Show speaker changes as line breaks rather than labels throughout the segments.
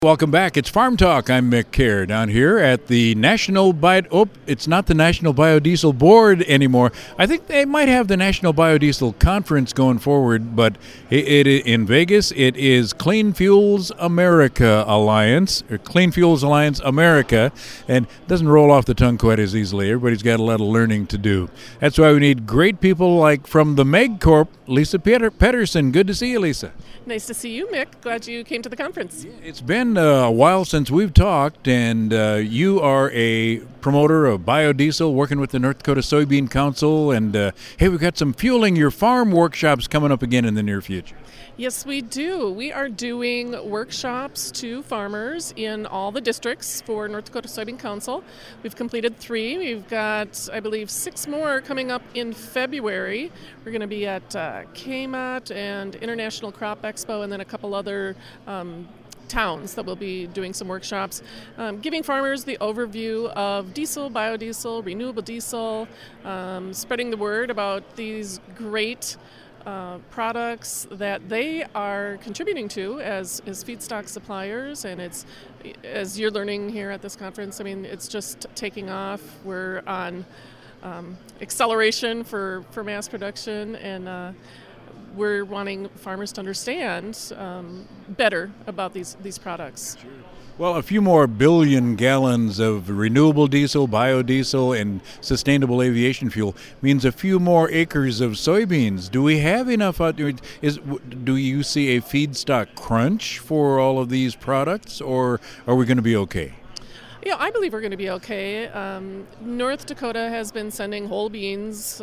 Welcome back. It's Farm Talk. I'm Mick Kerr down here at the it's not the National Biodiesel Board anymore. I think they might have the National Biodiesel Conference going forward, but it in Vegas, it is Clean Fuels America Alliance, or Clean Fuels Alliance America, and it doesn't roll off the tongue quite as easily. Everybody's got a lot of learning to do. That's why we need great people like from the Meg Corp, Lisa Pedersen. Good to see you, Lisa.
Nice to see you, Mick. Glad you came to the conference.
Yeah, it's been a while since we've talked, and you are a promoter of biodiesel, working with the North Dakota Soybean Council, and hey, we've got some Fueling Your Farm workshops coming up again in the near future.
Yes, we do. We are doing workshops to farmers in all the districts for North Dakota Soybean Council. We've completed 3. We've got, I believe, 6 more coming up in February. We're going to be at KMOT and International Crop Expo, and then a couple other towns that will be doing some workshops, giving farmers the overview of diesel, biodiesel, renewable diesel, spreading the word about these great products that they are contributing to as feedstock suppliers, and it's, as you're learning here at this conference, I mean, it's just taking off. We're on acceleration for mass production, and we're wanting farmers to understand better about these products.
Sure. Well, a few more billion gallons of renewable diesel, biodiesel, and sustainable aviation fuel means a few more acres of soybeans. Do we have enough out there? Do you see a feedstock crunch for all of these products, or are we going to be okay?
Yeah, I believe we're going to be okay. North Dakota has been sending whole beans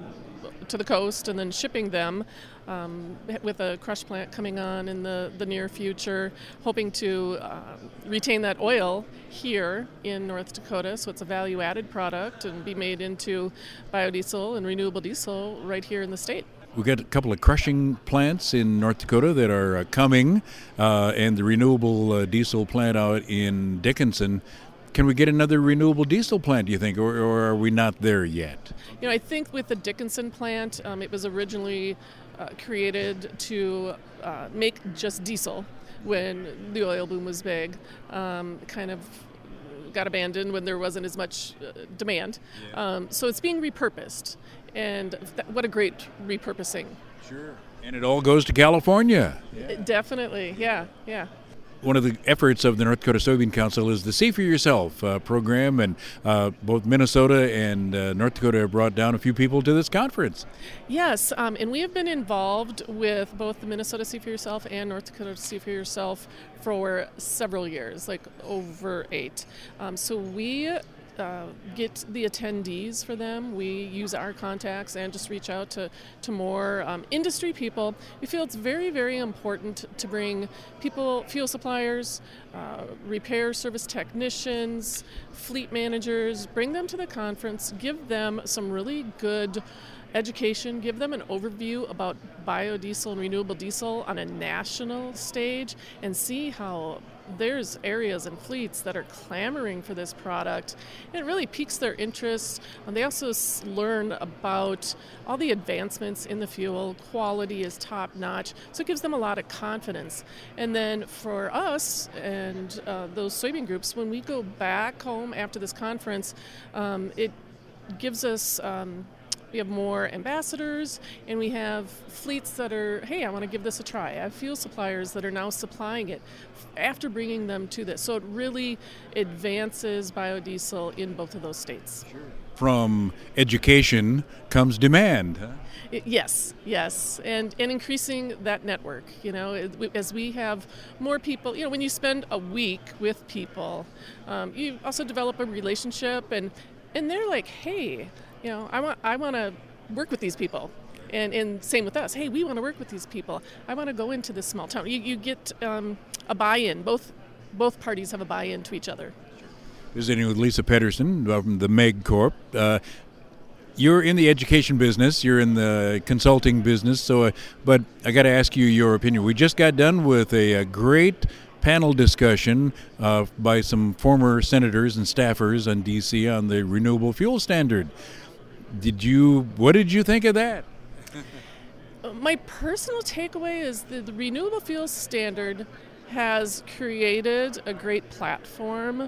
to the coast and then shipping them with a crush plant coming on in the near future, hoping to retain that oil here in North Dakota, so it's a value-added product and be made into biodiesel and renewable diesel right here in the state.
We've got a couple of crushing plants in North Dakota that are coming, and the renewable diesel plant out in Dickinson. Can we get another renewable diesel plant, do you think, or are we not there yet?
You know, I think with the Dickinson plant, it was originally created to make just diesel when the oil boom was big. Kind of got abandoned when there wasn't as much demand. Yeah. So it's being repurposed, and what a great repurposing.
Sure. And it all goes to California.
Yeah. Definitely, yeah.
One of the efforts of the North Dakota Soybean Council is the See for Yourself program, and both Minnesota and North Dakota have brought down a few people to this conference.
Yes, and we have been involved with both the Minnesota See for Yourself and North Dakota See for Yourself for several years, like over 8. So we get the attendees for them. We use our contacts and just reach out to more industry people. We feel it's very, very important to bring people, fuel suppliers, repair service technicians, fleet managers, bring them to the conference, give them some really good education, give them an overview about biodiesel and renewable diesel on a national stage, and see how there's areas and fleets that are clamoring for this product. And it really piques their interest. And they also learn about all the advancements in the fuel. Quality is top notch. So it gives them a lot of confidence. And then for us and those soybean groups, when we go back home after this conference, it gives us we have more ambassadors, and we have fleets that are, hey, I want to give this a try. I have fuel suppliers that are now supplying it after bringing them to this. So it really advances biodiesel in both of those states.
Sure. From education comes demand. Huh?
Yes, and increasing that network. You know, as we have more people, you know, when you spend a week with people, you also develop a relationship, and they're like, hey, you know, I want to work with these people, and same with us. Hey, we want to work with these people. I want to go into this small town. You get a buy-in. Both parties have a buy-in to each other.
Visiting with Lisa Pedersen from the Meg Corp. You're in the education business. You're in the consulting business. So, but I got to ask you your opinion. We just got done with a great panel discussion by some former senators and staffers on D.C. on the renewable fuel standard. What did you think of that?
My personal takeaway is the renewable fuel standard has created a great platform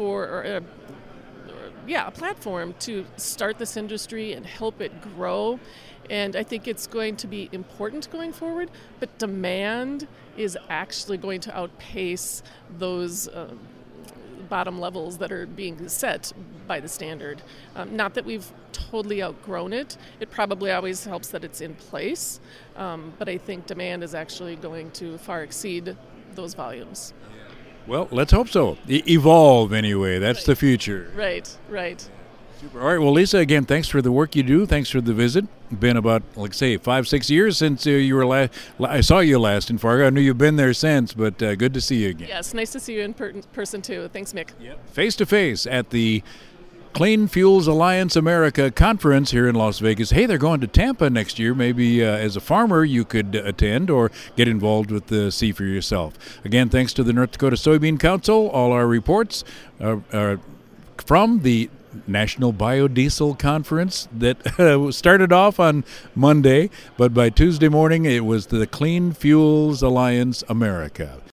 a platform to start this industry and help it grow. And I think it's going to be important going forward, but demand is actually going to outpace those bottom levels that are being set by the standard. Not that we've totally outgrown it. It probably always helps that it's in place, but I think demand is actually going to far exceed those volumes.
Well, let's hope so. Evolve anyway. That's the future.
Right.
Super. All right. Well, Lisa, again, thanks for the work you do. Thanks for the visit. Been about, 5-6 years since you were I saw you last in Fargo. I knew you've been there since, but good to see you again.
Yes, nice to see you in person too. Thanks, Mick.
Face to face at the Clean Fuels Alliance America conference here in Las Vegas. Hey, they're going to Tampa next year. Maybe as a farmer you could attend or get involved with the See for yourself. Again, thanks to the North Dakota Soybean Council. All our reports are from the National Biodiesel Conference that started off on Monday, but by Tuesday morning it was the Clean Fuels Alliance America.